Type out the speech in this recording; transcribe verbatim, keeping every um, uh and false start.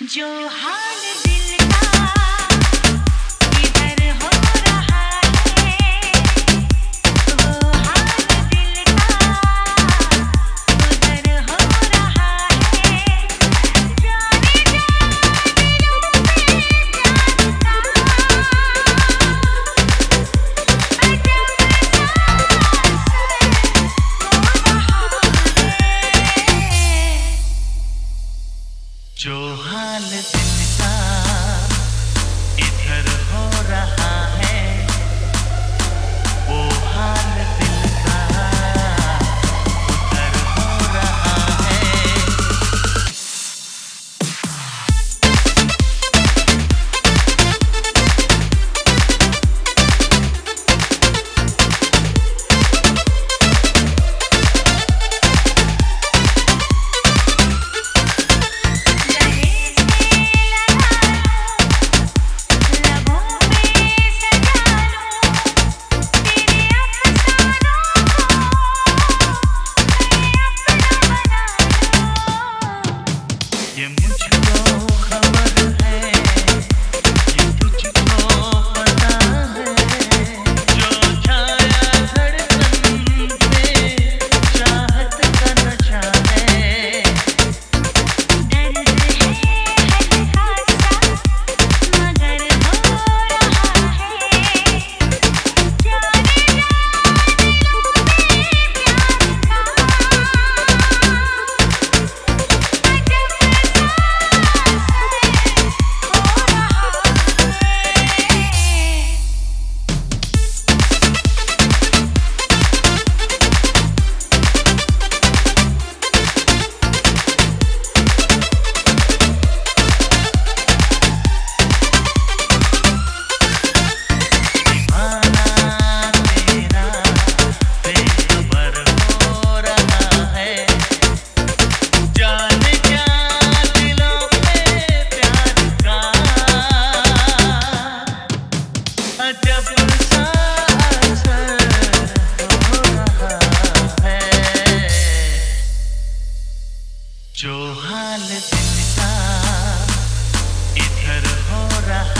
जो हाल दिल का किधर हो रहा है, वो हाल दिल का उधर हो रहा है। जाने जा दिलों में प्यार का अजब सा असर हो रहा है। जो हाल दिल का इधर हो रहा है, वो हाल दिल का उधर हो रहा है। ये मुझको खबर है, ये तुझको पता है, जो छाया धड़कन पे चाहत का नशा है। दर्द है हल्का सा मगर हो रहा है। जाने जा दिलों में प्यार का अजब सा असर हो रहा है। दीवाना तेरा बेखबर हो रहा है। जाने क्या दिलों में प्यार का अजब सा असर हो रहा है। जो हाल दिल का इधर हो रहा